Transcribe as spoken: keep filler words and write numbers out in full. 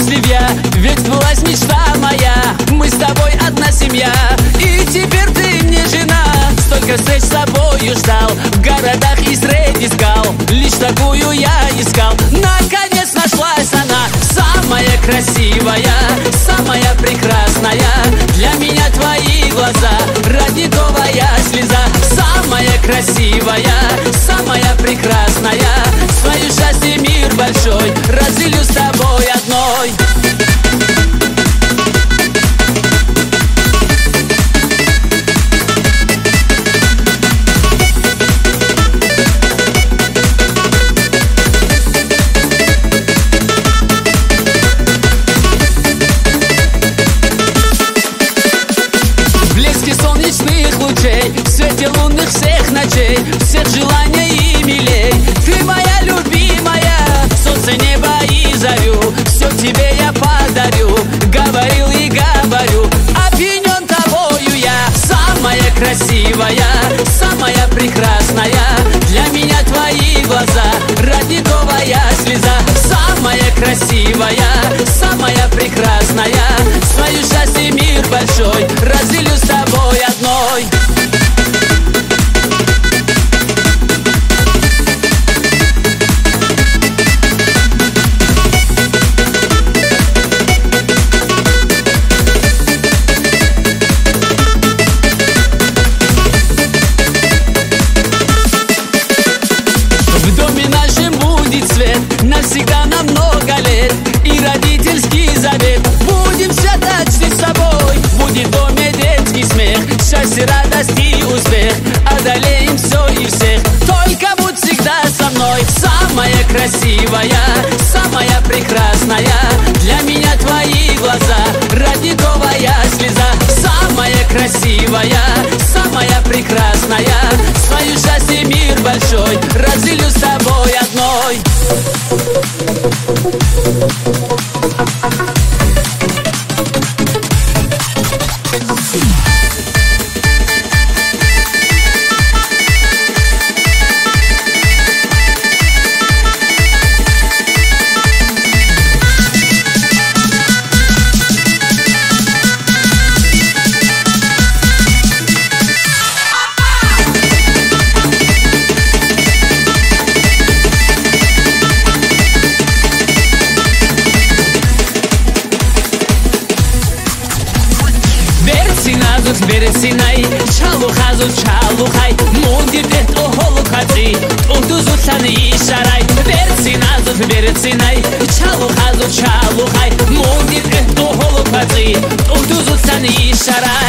счастлив я, ведь сбылась мечта моя. Мы с тобой одна семья, и теперь ты мне жена. Столько встреч с тобою ждал, в городах Израиль искал, лишь такую я искал. Наконец нашлась она, самая красивая, самая прекрасная. Для меня твои глаза, родниковая слеза. Самая красивая, самая прекрасная. Свою счастье мир большой разделю с тобой одной. В свете лунных всех ночей, всех желаний и милей. Ты моя любимая, солнце, небо и зарю, все тебе я подарю. Говорил и говорю, опьянен тобою я. Самая красивая, самая прекрасная. Для меня твои глаза, родниковая слеза. Самая красивая, самая прекрасная. Свою счастье мир большой разделю с тобой одной. Навсегда на много лет и родительский завет. Будем считать с собой, будет в доме детский смех, счастье, радость и успех. Одолеем все и всех, только будь всегда со мной. Самая красивая, самая прекрасная. Для меня твои глаза, родниковая слеза. Самая красивая, самая прекрасная. Свою счастье мир большой разделю с тобой одной. Берсинай, чалу хазу чалу хай, мундир дет охолу хати, утузу цани шарай. Берсиназу берсинай, чалу хазу чалу хай, мундир дет охолу хати, утузу цани шарай.